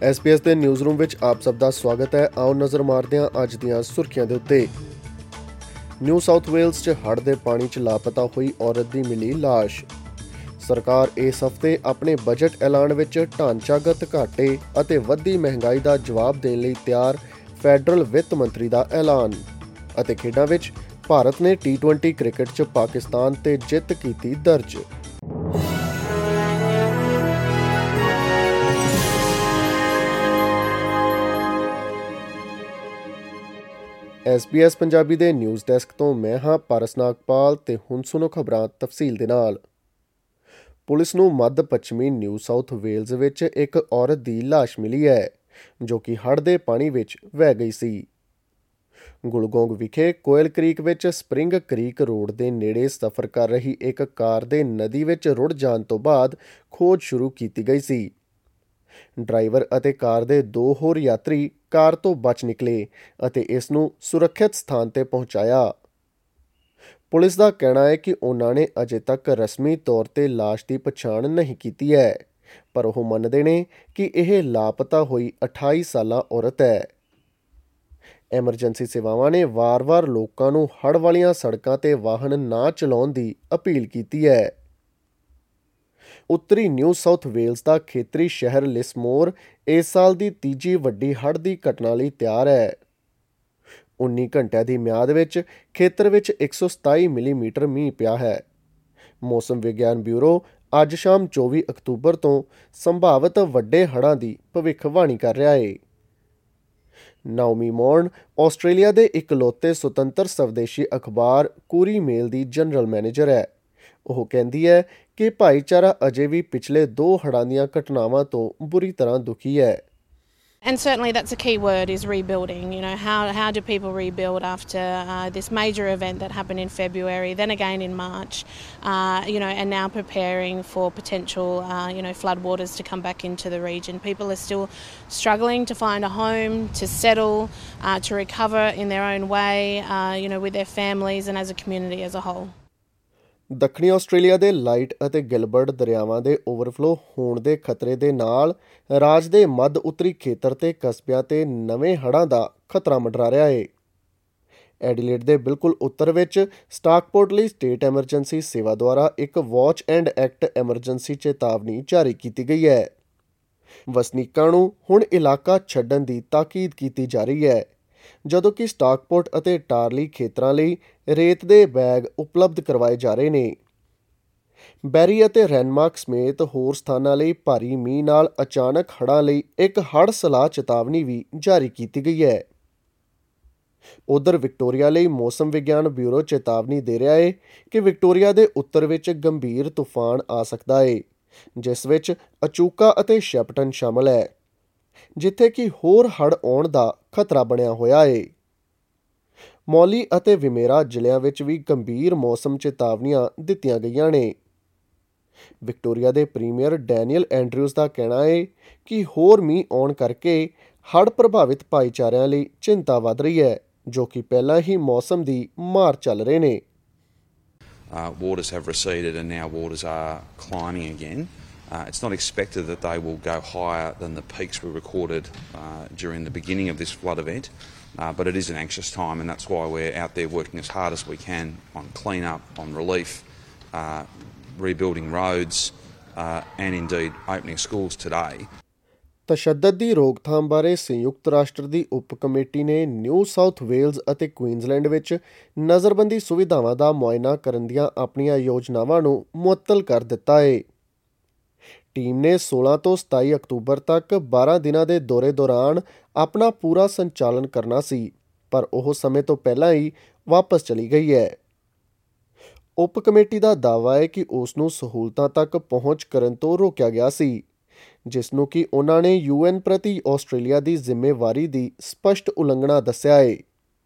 SBS ਦੇ news room ਵਿੱਚ ਆਪ ਸਭ ਦਾ ਸਵਾਗਤ ਹੈ। ਆਓ ਨਜ਼ਰ ਮਾਰਦੇ ਹਾਂ ਅੱਜ ਦੀਆਂ ਸੁਰਖੀਆਂ ਦੇ ਉੱਤੇ। ਨਿਊ ਸਾਊਥ ਵੇਲਜ਼ 'ਚ ਹੜ੍ਹ ਦੇ ਪਾਣੀ 'ਚ ਲਾਪਤਾ ਹੋਈ ਔਰਤ ਦੀ ਮਿਲੀ ਲਾਸ਼। ਸਰਕਾਰ ਇਸ ਹਫ਼ਤੇ ਆਪਣੇ ਬਜਟ ਐਲਾਨ ਵਿੱਚ ਢਾਂਚਾਗਤ ਘਾਟੇ ਅਤੇ ਵੱਧਦੀ ਮਹਿੰਗਾਈ ਦਾ ਜਵਾਬ ਦੇਣ ਲਈ ਤਿਆਰ, ਫੈਡਰਲ ਵਿੱਤ ਮੰਤਰੀ ਦਾ ਐਲਾਨ। ਅਤੇ ਖੇਡਾਂ ਵਿੱਚ ਭਾਰਤ ਨੇ T20 ਕ੍ਰਿਕਟ 'ਚ ਪਾਕਿਸਤਾਨ ਤੇ ਜਿੱਤ ਕੀਤੀ ਦਰਜ। SBS ਪੰਜਾਬੀ ਦੇ ਨਿਊਜ਼ ਡੈਸਕ ਤੋਂ ਮੈਂ ਹਾਂ ਪਾਰਸ ਨਾਗਪਾਲ ਤੇ ਹੁਣ ਸੁਣੋ ਖਬਰਾਂ ਤਫਸੀਲ ਦੇ ਨਾਲ। ਪੁਲਿਸ ਨੂੰ ਮੱਧ ਪੱਛਮੀ ਨਿਊ ਸਾਊਥ ਵੇਲਜ਼ ਵਿੱਚ ਇੱਕ ਔਰਤ ਦੀ ਲਾਸ਼ ਮਿਲੀ ਹੈ ਜੋ ਕਿ ਹੜ੍ਹ ਦੇ ਪਾਣੀ ਵਿੱਚ ਵਹਿ ਗਈ ਸੀ। ਗੁਲਗੋਂਗ ਵਿਖੇ ਕੋਇਲ ਕ੍ਰੀਕ ਵਿੱਚ ਸਪਰਿੰਗ ਕ੍ਰੀਕ ਰੋਡ ਦੇ ਨੇੜੇ ਸਫ਼ਰ ਕਰ ਰਹੀ ਇੱਕ ਕਾਰ ਦੇ ਨਦੀ ਵਿੱਚ ਰੁੜ ਜਾਣ ਤੋਂ ਬਾਅਦ ਖੋਜ ਸ਼ੁਰੂ ਕੀਤੀ ਗਈ ਸੀ। ਡਰਾਈਵਰ ਅਤੇ ਕਾਰ ਦੇ 2 ਹੋਰ ਯਾਤਰੀ ਕਾਰ ਤੋਂ ਬਚ ਨਿਕਲੇ ਅਤੇ ਇਸ ਨੂੰ ਸੁਰੱਖਿਅਤ ਸਥਾਨ ਤੇ ਪਹੁੰਚਾਇਆ। ਪੁਲਿਸ ਦਾ ਕਹਿਣਾ ਹੈ ਕਿ ਉਹਨਾਂ ਨੇ ਅਜੇ ਤੱਕ ਰਸਮੀ ਤੌਰ ਤੇ ਲਾਸ਼ ਦੀ ਪਛਾਣ ਨਹੀਂ ਕੀਤੀ ਹੈ, ਪਰ ਉਹ ਮੰਨਦੇ ਨੇ ਕਿ ਇਹ ਲਾਪਤਾ ਹੋਈ 28 ਸਾਲਾ ਔਰਤ ਹੈ। ਐਮਰਜੈਂਸੀ ਸੇਵਾਵਾਂ ਨੇ ਵਾਰ-ਵਾਰ ਲੋਕਾਂ ਨੂੰ ਹੜ੍ਹ ਵਾਲੀਆਂ ਸੜਕਾਂ ਤੇ ਵਾਹਨ ਨਾ ਚਲਾਉਣ ਦੀ ਅਪੀਲ ਕੀਤੀ ਹੈ। ਉੱਤਰੀ ਨਿਊ ਸਾਊਥ ਵੇਲਜ਼ ਦਾ ਖੇਤਰੀ ਸ਼ਹਿਰ ਲਿਸਮੋਰ ਇਸ ਸਾਲ ਦੀ ਤੀਜੀ ਵੱਡੀ ਹੜ੍ਹ ਦੀ ਘਟਨਾ ਲਈ ਤਿਆਰ ਹੈ। 19 ਘੰਟਿਆਂ ਦੀ ਮਿਆਦ ਵਿੱਚ ਖੇਤਰ ਵਿੱਚ 127 ਮਿਲੀਮੀਟਰ ਮੀਂਹ ਪਿਆ ਹੈ। ਮੌਸਮ ਵਿਗਿਆਨ ਬਿਊਰੋ ਅੱਜ ਸ਼ਾਮ 24 ਅਕਤੂਬਰ ਤੋਂ ਸੰਭਾਵਤ ਵੱਡੇ ਹੜ੍ਹਾਂ ਦੀ ਭਵਿੱਖਬਾਣੀ ਕਰ ਰਿਹਾ ਹੈ। ਨਾਓਮੀ ਮੌਰਨ ਆਸਟ੍ਰੇਲੀਆ ਦੇ ਇਕਲੌਤੇ ਸੁਤੰਤਰ ਸਵਦੇਸ਼ੀ ਅਖਬਾਰ ਕੂਰੀ ਮੇਲ ਦੀ ਜਨਰਲ ਮੈਨੇਜਰ ਹੈ। ਉਹ ਕਹਿੰਦੀ ਹੈ ਕਿ ਭਾਈਚਾਰਾ ਅਜੇ ਵੀ ਪਿਛਲੇ 2 ਹੜ੍ਹਾਂ ਦੀਆਂ ਘਟਨਾਵਾਂ ਤੋਂ ਬੁਰੀ ਤਰ੍ਹਾਂ ਦੁਖੀ ਹੈ। And certainly that's a key word, is rebuilding. You know, how do people rebuild after this major event that happened in February, then again in March, and now preparing for potential, floodwaters to come back into the region. People are still struggling to find a home, to settle, to recover in their own way, with their families and as a community as a whole. ਦੱਖਣੀ Australia ਦੇ Light ਅਤੇ Gilbert ਦਰਿਆਵਾਂ ਦੇ overflow ਹੋਣ ਦੇ ਖਤਰੇ ਦੇ ਨਾਲ ਰਾਜ ਦੇ ਮੱਧ ਉੱਤਰੀ ਖੇਤਰ ਤੇ ਕਸਬਿਆਂ ਤੇ ਨਵੇਂ ਹੜ੍ਹਾਂ ਦਾ ਖਤਰਾ ਮੰਡਰਾ ਰਿਹਾ ਹੈ। ਐਡੀਲੇਡ ਦੇ ਬਿਲਕੁਲ ਉੱਤਰ ਵਿੱਚ ਸਟਾਕਪੋਰਟ ਲਈ ਸਟੇਟ ਐਮਰਜੈਂਸੀ ਸੇਵਾ ਦੁਆਰਾ ਇੱਕ ਵਾਚ ਐਂਡ ਐਕਟ ਐਮਰਜੈਂਸੀ ਚੇਤਾਵਨੀ ਜਾਰੀ ਕੀਤੀ ਗਈ ਹੈ। ਵਸਨੀਕਾਂ ਨੂੰ ਹੁਣ ਇਲਾਕਾ ਛੱਡਣ ਦੀ ਤਾਕੀਦ ਕੀਤੀ ਜਾ ਰਹੀ ਹੈ, ਜਦੋਂ ਕਿ ਸਟਾਕਪੋਰਟ ਅਤੇ ਟਾਰਲੀ ਖੇਤਰਾਂ ਲਈ ਰੇਤ ਦੇ ਬੈਗ ਉਪਲਬਧ ਕਰਵਾਏ ਜਾ ਰਹੇ ਨੇ। ਬੈਰੀ ਅਤੇ ਰੈਨਮਾਰਕ ਸਮੇਤ ਹੋਰ ਸਥਾਨਾਂ ਲਈ ਭਾਰੀ ਮੀਂਹ ਨਾਲ ਅਚਾਨਕ ਹੜ੍ਹਾਂ ਲਈ ਇੱਕ ਹੜ੍ਹ ਸਲਾਹ ਚੇਤਾਵਨੀ ਵੀ ਜਾਰੀ ਕੀਤੀ ਗਈ ਹੈ। ਉਧਰ ਵਿਕਟੋਰੀਆ ਲਈ ਮੌਸਮ ਵਿਗਿਆਨ ਬਿਊਰੋ ਚੇਤਾਵਨੀ ਦੇ ਰਿਹਾ ਹੈ ਕਿ ਵਿਕਟੋਰੀਆ ਦੇ ਉੱਤਰ ਵਿੱਚ ਗੰਭੀਰ ਤੂਫਾਨ ਆ ਸਕਦਾ ਹੈ, ਜਿਸ ਵਿੱਚ ਅਚੂਕਾ ਅਤੇ ਸ਼ੈਪਟਨ ਸ਼ਾਮਲ ਹੈ, ਜਿੱਥੇ ਕਿ ਹੋਰ ਹੜ੍ਹ ਆਉਣ ਦਾ ਖਤਰਾ ਬਣਿਆ ਹੋਇਆ ਹੈ। ਮੌਲੀ ਅਤੇ ਵਿਮੇਰਾ ਜ਼ਿਲ੍ਹਿਆਂ ਵਿੱਚ ਵੀ ਗੰਭੀਰ ਮੌਸਮ ਚੇਤਾਵਨੀਆਂ ਦਿੱਤੀਆਂ ਗਈਆਂ ਨੇ। ਵਿਕਟੋਰੀਆ ਦੇ ਪ੍ਰੀਮੀਅਰ ਡੈਨੀਅਲ ਐਂਡਰਿਊਜ਼ ਦਾ ਕਹਿਣਾ ਹੈ ਕਿ ਹੋਰ ਮੀਂਹ ਆਉਣ ਕਰਕੇ ਹੜ੍ਹ ਪ੍ਰਭਾਵਿਤ ਭਾਈਚਾਰਿਆਂ ਲਈ ਚਿੰਤਾ ਵੱਧ ਰਹੀ ਹੈ, ਜੋ ਕਿ ਪਹਿਲਾਂ ਹੀ ਮੌਸਮ ਦੀ ਮਾਰ ਚੱਲ ਰਹੇ ਨੇ। Waters have receded and now waters are climbing again. It's not expected that they will go higher than the peaks we recorded during the beginning of this flood event, but it is an anxious time, and that's why we're out there working as hard as we can on clean-up, on relief, rebuilding roads, and indeed opening schools today. ਤਸ਼ੱਦਦ ਦੀ ਰੋਕਥਾਮ ਬਾਰੇ ਸੰਯੁਕਤ ਰਾਸ਼ਟਰ ਦੀ ਉਪ committee ਨੇ New South Wales ਅਤੇ Queensland ਵਿੱਚ ਨਜ਼ਰਬੰਦੀ ਸੁਵਿਧਾਵਾਂ ਦਾ ਮੁਆਇਨਾ ਕਰਨ ਦੀਆਂ ਆਪਣੀਆਂ ਯੋਜਨਾਵਾਂ ਨੂੰ ਮੁਅੱਤਲ ਕਰ ਦਿੱਤਾ ਹੈ। ਟੀਮ ਨੇ 16 ਤੋਂ 27 ਅਕਤੂਬਰ ਤੱਕ 12 ਦਿਨਾਂ ਦੇ ਦੌਰੇ ਦੌਰਾਨ ਆਪਣਾ ਪੂਰਾ ਸੰਚਾਲਨ ਕਰਨਾ ਸੀ, ਪਰ ਉਹ ਸਮੇਂ ਤੋਂ ਪਹਿਲਾਂ ਹੀ ਵਾਪਸ ਚਲੀ ਗਈ ਹੈ। ਉਪ ਕਮੇਟੀ ਦਾ ਦਾਅਵਾ ਹੈ ਕਿ ਉਸ ਨੂੰ ਸਹੂਲਤਾਂ ਤੱਕ ਪਹੁੰਚ ਕਰਨ ਤੋਂ ਰੋਕਿਆ ਗਿਆ ਸੀ, ਜਿਸ ਨੂੰ ਕਿ ਉਹਨਾਂ ਨੇ UN ਪ੍ਰਤੀ ਆਸਟ੍ਰੇਲੀਆ ਦੀ ਜ਼ਿੰਮੇਵਾਰੀ ਦੀ ਸਪਸ਼ਟ ਉਲੰਘਣਾ ਦੱਸਿਆ ਹੈ।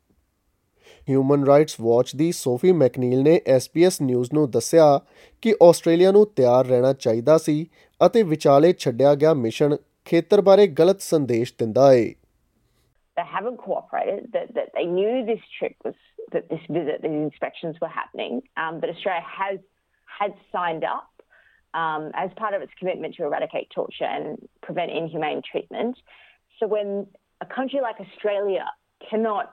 ਹਿਊਮਨ ਰਾਈਟਸ ਵਾਚ ਦੀ ਸੋਫੀ ਮੈਕਨੀਲ ਨੇ SBS ਨਿਊਜ਼ ਨੂੰ ਦੱਸਿਆ ਕਿ ਆਸਟ੍ਰੇਲੀਆ ਨੂੰ ਤਿਆਰ ਰਹਿਣਾ ਚਾਹੀਦਾ ਸੀ ਅਤੇ ਵਿਚਾਲੇ ਛੱਡਿਆ ਗਿਆ ਮਿਸ਼ਨ ਖੇਤਰ ਬਾਰੇ ਗਲਤ ਸੰਦੇਸ਼ ਦਿੰਦਾ ਹੈ। They haven't cooperated, that they knew this trip was, that this visit, these inspections were happening, but Australia has signed up as part of its commitment to eradicate torture and prevent inhumane treatment. So when a country like Australia cannot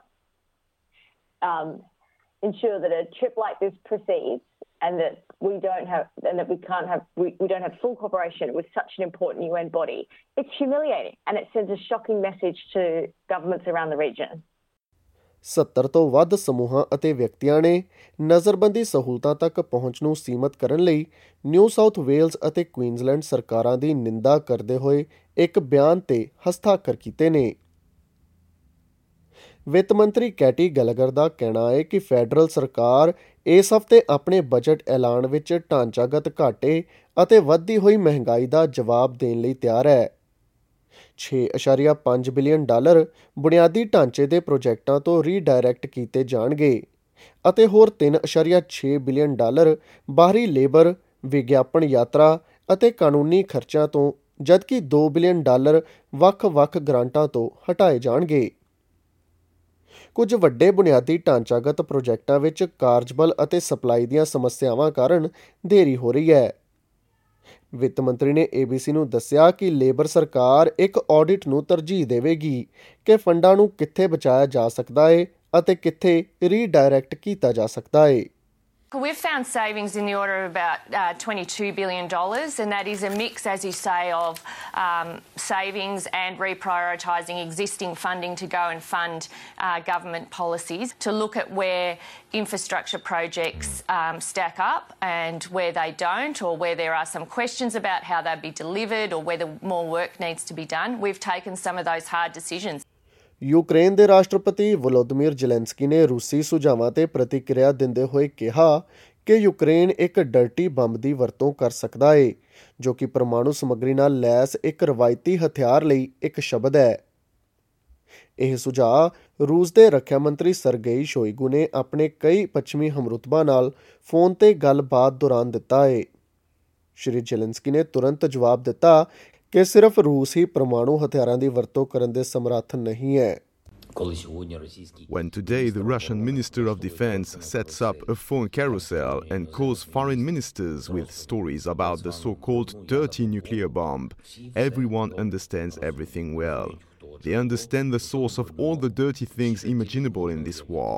ensure that a trip like this proceeds, and that we don't have full cooperation with such an important UN body, it's humiliating, and it sends a shocking message to governments around the region. 70 ਤੋਂ ਵੱਧ ਸਮੂਹਾਂ ਅਤੇ ਵਿਅਕਤੀਆਂ ਨੇ ਨਜ਼ਰਬੰਦੀ ਸਹੂਲਤਾਂ ਤੱਕ ਪਹੁੰਚ ਨੂੰ ਸੀਮਤ ਕਰਨ ਲਈ ਨਿਊ ਸਾਊਥ ਵੇਲਜ਼ ਅਤੇ ਕੁਈਨਜ਼ਲੈਂਡ ਸਰਕਾਰਾਂ ਦੀ ਨਿੰਦਾ ਕਰਦੇ ਹੋਏ ਇੱਕ ਬਿਆਨ ਤੇ ਹਸਤਾਖਰ ਕੀਤੇ ਨੇ। ਵਿੱਤ ਮੰਤਰੀ ਕੈਟੀ ਗੈਲਗਰ ਦਾ ਕਹਿਣਾ ਹੈ ਕਿ ਫੈਡਰਲ ਸਰਕਾਰ ਇਸ ਹਫ਼ਤੇ ਆਪਣੇ ਬਜਟ ਐਲਾਨ ਵਿੱਚ ਢਾਂਚਾਗਤ ਘਾਟੇ ਅਤੇ ਵੱਧਦੀ ਹੋਈ ਮਹਿੰਗਾਈ ਦਾ ਜਵਾਬ ਦੇਣ ਲਈ ਤਿਆਰ ਹੈ। $6.5 ਬਿਲੀਅਨ ਬੁਨਿਆਦੀ ਢਾਂਚੇ ਦੇ ਪ੍ਰੋਜੈਕਟਾਂ ਤੋਂ ਰੀਡਾਇਰੈਕਟ ਕੀਤੇ ਜਾਣਗੇ ਅਤੇ ਹੋਰ $3.6 ਬਿਲੀਅਨ ਬਾਹਰੀ ਲੇਬਰ, ਵਿਗਿਆਪਨ ਯਾਤਰਾ ਅਤੇ ਕਾਨੂੰਨੀ ਖਰਚਿਆਂ ਤੋਂ, ਜਦਕਿ $2 ਬਿਲੀਅਨ ਵੱਖ-ਵੱਖ ਗ੍ਰਾਂਟਾਂ ਤੋਂ ਹਟਾਏ ਜਾਣਗੇ। ਕੁਝ ਵੱਡੇ ਬੁਨਿਆਦੀ ਢਾਂਚਾਗਤ ਪ੍ਰੋਜੈਕਟਾਂ ਵਿੱਚ ਕਾਰਜਬਲ ਅਤੇ ਸਪਲਾਈ ਦੀਆਂ ਸਮੱਸਿਆਵਾਂ ਕਾਰਨ ਦੇਰੀ ਹੋ ਰਹੀ ਹੈ। ਵਿੱਤ ਮੰਤਰੀ ਨੇ ABC ਨੂੰ ਦੱਸਿਆ ਕਿ ਲੇਬਰ ਸਰਕਾਰ ਇੱਕ ਆਡਿਟ ਨੂੰ ਤਰਜੀਹ ਦੇਵੇਗੀ ਕਿ ਫੰਡਾਂ ਨੂੰ ਕਿੱਥੇ ਬਚਾਇਆ ਜਾ ਸਕਦਾ ਹੈ ਅਤੇ ਕਿੱਥੇ ਰੀਡਾਇਰੈਕਟ ਕੀਤਾ ਜਾ ਸਕਦਾ ਹੈ। We've found savings in the order of about $22 billion, and that is a mix, as you say, of savings and reprioritising existing funding to go and fund government policies, to look at where infrastructure projects stack up and where they don't, or where there are some questions about how they'll be delivered or whether more work needs to be done. We've taken some of those hard decisions. Ukraine ਦੇ ਰਾਸ਼ਟਰਪਤੀ ਵੋਲੋਦੀਮੀਰ Zelensky ਨੇ ਰੂਸੀ ਸੁਝਾਵਾਂ ਤੇ ਪ੍ਰਤੀਕਿਰਿਆ ਦਿੰਦੇ ਹੋਏ ਕਿਹਾ ਕਿ ਯੂਕਰੇਨ ਇੱਕ ਡਰਟੀ ਬੰਬ ਦੀ ਵਰਤੋਂ ਕਰ ਸਕਦਾ ਹੈ, ਜੋ ਕਿ ਪਰਮਾਣੂ ਸਮੱਗਰੀ ਨਾਲ ਲੈਸ ਇੱਕ ਰਵਾਇਤੀ ਹਥਿਆਰ ਲਈ ਇੱਕ ਸ਼ਬਦ ਹੈ। ਇਹ ਸੁਝਾਅ ਰੂਸ ਦੇ ਰੱਖਿਆ ਮੰਤਰੀ ਸਰਗੇਈ ਸ਼ੋਇਗੂ ਨੇ ਆਪਣੇ ਕਈ ਪੱਛਮੀ ਹਮਰੁਤਬਾ ਨਾਲ ਫੋਨ ਤੇ ਗੱਲਬਾਤ ਦੌਰਾਨ ਦਿੱਤਾ ਹੈ। ਸ਼੍ਰੀ ਜ਼ੈਲੈਂਸਕੀ ਨੇ ਤੁਰੰਤ ਜਵਾਬ ਦਿੱਤਾ ਕਿ ਸਿਰਫ ਰੂਸ ਹੀ ਪਰਮਾਣੂ ਹਥਿਆਰਾਂ ਦੀ ਵਰਤੋਂ ਕਰਨ ਦੇ ਸਮਰੱਥ ਨਹੀਂ ਹੈ। When today the Russian Minister of Defense sets up a phone carousel and calls foreign ministers with stories about the so-called dirty nuclear bomb, everyone understands everything well. They understand the source of all the dirty things imaginable in this war.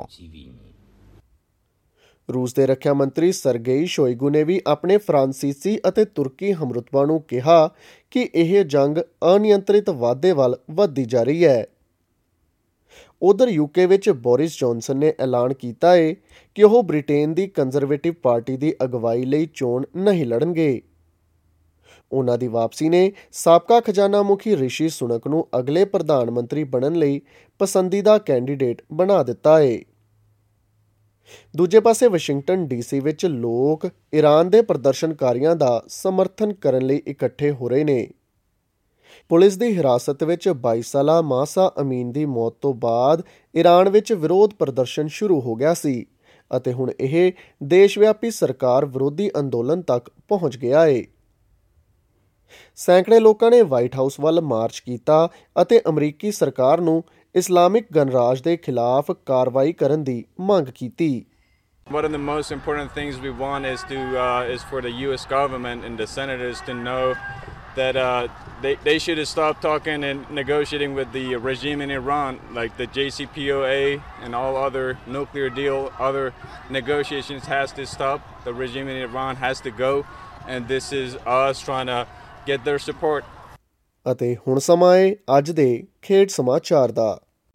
ਰੂਸ ਦੇ ਰੱਖਿਆ ਮੰਤਰੀ Sergei ਸ਼ੋਇਗੂ ਨੇ ਵੀ ਆਪਣੇ ਫਰਾਂਸੀਸੀ ਅਤੇ ਤੁਰਕੀ ਹਮਰੁਤਬਾ ਨੂੰ ਕਿਹਾ ਕਿ ਇਹ ਜੰਗ ਅਨਿਯੰਤਰਿਤ ਵਾਧੇ ਵੱਲ ਵੱਧਦੀ ਜਾ ਰਹੀ ਹੈ। ਉਧਰ UK ਵਿੱਚ ਬੋਰਿਸ ਜੌਨਸਨ ਨੇ ਐਲਾਨ ਕੀਤਾ ਹੈ ਕਿ ਉਹ ਬ੍ਰਿਟੇਨ ਦੀ ਕੰਜ਼ਰਵੇਟਿਵ ਪਾਰਟੀ ਦੀ ਅਗਵਾਈ ਲਈ ਚੋਣ ਨਹੀਂ ਲੜਨਗੇ। ਉਹਨਾਂ ਦੀ ਵਾਪਸੀ ਨੇ ਸਾਬਕਾ ਖਜ਼ਾਨਾ ਮੁਖੀ ਰਿਸ਼ੀ ਸੁਨਕ ਨੂੰ ਅਗਲੇ ਪ੍ਰਧਾਨ ਮੰਤਰੀ ਬਣਨ ਲਈ ਪਸੰਦੀਦਾ ਕੈਂਡੀਡੇਟ ਬਣਾ ਦਿੱਤਾ ਹੈ। ਦੂਜੇ ਪਾਸੇ ਵਾਸ਼ਿੰਗਟਨ DC ਵਿੱਚ ਲੋਕ ਈਰਾਨ ਦੇ ਪ੍ਰਦਰਸ਼ਨਕਾਰੀਆਂ ਦਾ ਸਮਰਥਨ ਕਰਨ ਲਈ ਇਕੱਠੇ ਹੋ ਰਹੇ ਨੇ। ਪੁਲਿਸ ਦੀ ਹਿਰਾਸਤ ਵਿੱਚ 22 ਸਾਲਾ ਮਾਸਾ ਅਮੀਨ ਦੀ ਮੌਤ ਤੋਂ ਬਾਅਦ ਈਰਾਨ ਵਿੱਚ ਵਿਰੋਧ ਪ੍ਰਦਰਸ਼ਨ ਸ਼ੁਰੂ ਹੋ ਗਿਆ ਸੀ ਅਤੇ ਹੁਣ ਇਹ ਦੇਸ਼-ਵਿਆਪੀ ਸਰਕਾਰ ਵਿਰੋਧੀ ਅੰਦੋਲਨ ਤੱਕ ਪਹੁੰਚ ਗਿਆ ਹੈ। ਸੈਂਕੜੇ ਲੋਕਾਂ ਨੇ ਵਾਈਟ ਹਾਊਸ ਵੱਲ ਮਾਰਚ ਕੀਤਾ ਅਤੇ ਅਮਰੀਕੀ ਸਰਕਾਰ ਨੂੰ ਇਸਲਾਮਿਕ ਗਣਰਾਜ ਦੇ ਖਿਲਾਫ ਕਾਰਵਾਈ ਕਰਨ ਦੀ ਮੰਗ ਕੀਤੀ। One of the most important things we want is for the U.S. government and the senators to know that they should stop talking and negotiating with the regime in Iran, like the JCPOA and all other nuclear deal. Other negotiations has to stop. The regime in Iran has to go, and this is us trying to get their support. ਅਤੇ ਹੁਣ ਸਮਾਂ ਹੈ ਅੱਜ ਦੇ ਖੇਡ ਸਮਾਚਾਰ ਦਾ।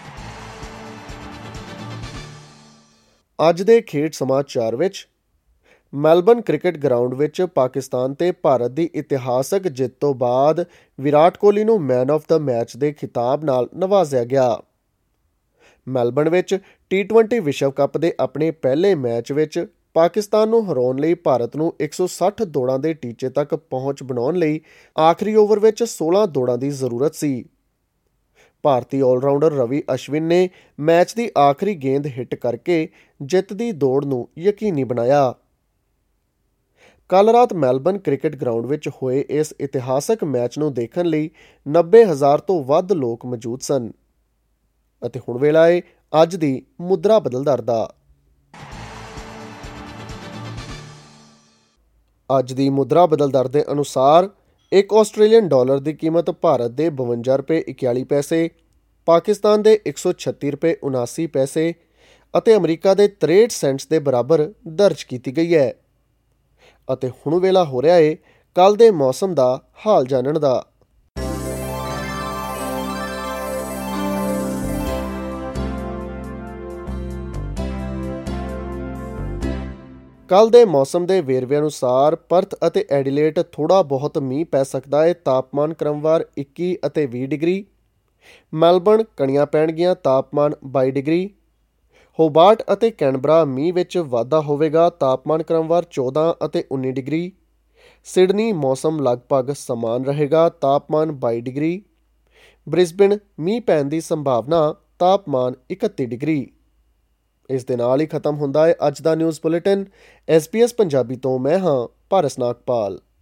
ਅੱਜ ਦੇ ਖੇਡ ਸਮਾਚਾਰ ਵਿੱਚ ਮੈਲਬਨ ਕ੍ਰਿਕਟ ਗਰਾਊਂਡ ਵਿੱਚ ਪਾਕਿਸਤਾਨ ਤੇ ਭਾਰਤ ਦੀ ਇਤਿਹਾਸਕ ਜਿੱਤ ਤੋਂ ਬਾਅਦ ਵਿਰਾਟ ਕੋਹਲੀ ਨੂੰ ਮੈਨ ਆਫ ਦਾ ਮੈਚ ਦੇ ਖਿਤਾਬ ਨਾਲ ਨਵਾਜ਼ਿਆ ਗਿਆ। ਮੈਲਬਨ ਵਿੱਚ T20 ਵਿਸ਼ਵ ਕੱਪ ਦੇ ਆਪਣੇ ਪਹਿਲੇ ਮੈਚ ਵਿੱਚ ਪਾਕਿਸਤਾਨ ਨੂੰ ਹਰਾਉਣ ਲਈ ਭਾਰਤ ਨੂੰ 160 ਦੌੜਾਂ ਦੇ ਟੀਚੇ ਤੱਕ ਪਹੁੰਚ ਬਣਾਉਣ ਲਈ ਆਖਰੀ ਓਵਰ ਵਿੱਚ 16 ਦੌੜਾਂ ਦੀ ਜ਼ਰੂਰਤ ਸੀ। ਭਾਰਤੀ ਆਲਰਾਊਂਡਰ ਰਵੀ ਅਸ਼ਵਿਨ ਨੇ ਮੈਚ ਦੀ ਆਖਰੀ ਗੇਂਦ ਹਿੱਟ ਕਰਕੇ ਜਿੱਤ ਦੀ ਦੌੜ ਨੂੰ ਯਕੀਨੀ ਬਣਾਇਆ। ਕੱਲ੍ਹ ਰਾਤ ਮੈਲਬਨ ਕ੍ਰਿਕਟ ਗਰਾਊਂਡ ਵਿੱਚ ਹੋਏ ਇਸ ਇਤਿਹਾਸਕ ਮੈਚ ਨੂੰ ਦੇਖਣ ਲਈ 90,000 ਤੋਂ ਵੱਧ ਲੋਕ ਮੌਜੂਦ ਸਨ। ਅਤੇ ਹੁਣ ਵੇਲਾ ਹੈ ਅੱਜ ਦੀ ਮੁਦਰਾ ਬਦਲਦਾਰ ਦਾ। ਅੱਜ ਦੀ ਮੁਦਰਾ ਬਦਲ ਦਰ ਦੇ ਅਨੁਸਾਰ ਇੱਕ ਆਸਟ੍ਰੇਲੀਅਨ ਡਾਲਰ ਦੀ ਕੀਮਤ ਭਾਰਤ ਦੇ 52 ਰੁਪਏ 41 ਪੈਸੇ, ਪਾਕਿਸਤਾਨ ਦੇ 136 ਰੁਪਏ 79 ਪੈਸੇ ਅਤੇ ਅਮਰੀਕਾ ਦੇ 63 ਸੈਂਟਸ ਦੇ ਬਰਾਬਰ ਦਰਜ ਕੀਤੀ ਗਈ ਹੈ। ਅਤੇ ਹੁਣ ਵੇਲਾ ਹੋ ਰਿਹਾ ਹੈ ਕੱਲ੍ਹ ਦੇ ਮੌਸਮ ਦਾ ਹਾਲ ਜਾਣਨ ਦਾ। ਕੱਲ੍ਹ ਦੇ ਮੌਸਮ ਦੇ ਵੇਰਵੇ ਅਨੁਸਾਰ ਪਰਥ ਅਤੇ ਐਡੀਲੇਡ ਥੋੜ੍ਹਾ ਬਹੁਤ ਮੀਂਹ ਪੈ ਸਕਦਾ ਹੈ। ਤਾਪਮਾਨ ਕ੍ਰਮਵਾਰ 21 ਅਤੇ 20 ਡਿਗਰੀ। ਮੈਲਬਰਨ ਕਣੀਆਂ ਪੈਣਗੀਆਂ, ਤਾਪਮਾਨ 22 ਡਿਗਰੀ। ਹੋਬਾਰਟ ਅਤੇ ਕੈਨਬਰਾ ਮੀਂਹ ਵਿੱਚ ਵਾਧਾ ਹੋਵੇਗਾ, ਤਾਪਮਾਨ ਕ੍ਰਮਵਾਰ 14 ਅਤੇ 19 ਡਿਗਰੀ। ਸਿਡਨੀ ਮੌਸਮ ਲਗਭਗ ਸਮਾਨ ਰਹੇਗਾ, ਤਾਪਮਾਨ 22 ਡਿਗਰੀ। ਬ੍ਰਿਸਬੇਨ ਮੀਂਹ ਪੈਣ ਦੀ ਸੰਭਾਵਨਾ, ਤਾਪਮਾਨ 31 ਡਿਗਰੀ। ਇਸ ਦੇ ਨਾਲ ਹੀ ਖਤਮ ਹੁੰਦਾ ਹੈ ਅੱਜ ਦਾ ਨਿਊਜ਼ ਬੁਲੇਟਿਨ। SBS ਪੰਜਾਬੀ ਤੋਂ ਮੈਂ ਹਾਂ ਪਾਰਸ ਨਾਗਪਾਲ।